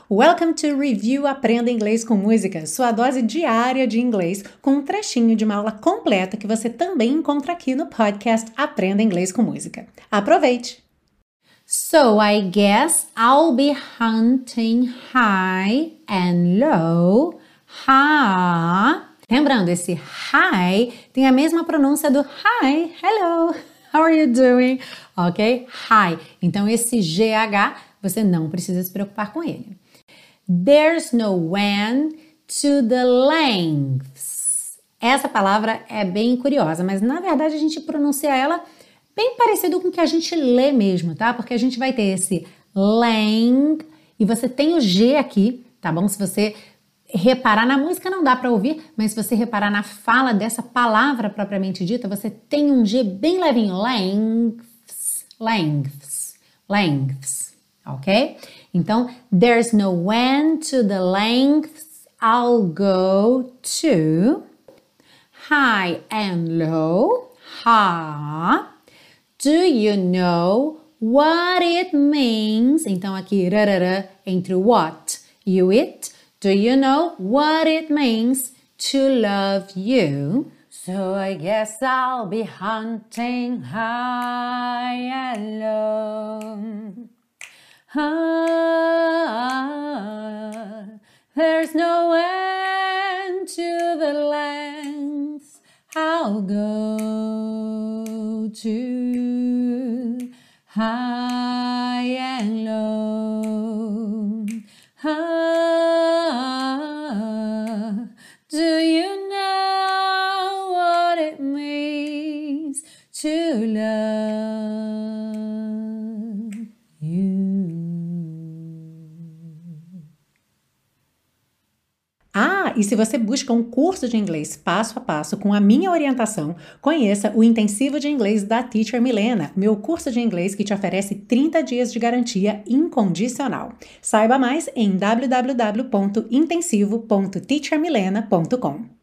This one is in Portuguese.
Welcome to Review Aprenda Inglês com Música, sua dose diária de inglês com um trechinho de uma aula completa que você também encontra aqui no podcast Aprenda Inglês com Música. Aproveite! So, I guess I'll be hunting high and low. Ha. Lembrando, esse hi tem a mesma pronúncia do hi, hello, how are you doing? Ok? Hi. Então, esse GH, você não precisa se preocupar com ele. There's no end to the lengths. Essa palavra é bem curiosa, mas na verdade a gente pronuncia ela bem parecido com o que a gente lê mesmo, tá? Porque a gente vai ter esse length e você tem o G aqui, tá bom? Se você reparar na música não dá para ouvir, mas se você reparar na fala dessa palavra propriamente dita, você tem um G bem levinho, lengths, lengths, lengths, ok? Então, there's no end to the lengths I'll go to. High and low, ha. Do you know what it means? Então, aqui, rarara, entre o what e o it. Do you know what it means to love you? So I guess I'll be hunting high and low. There's no end to the lengths I'll go to, high and low. Do you know what it means to love you? E se você busca um curso de inglês passo a passo com a minha orientação, conheça o Intensivo de Inglês da Teacher Milena, meu curso de inglês que te oferece 30 dias de garantia incondicional. Saiba mais em www.intensivo.teachermilena.com.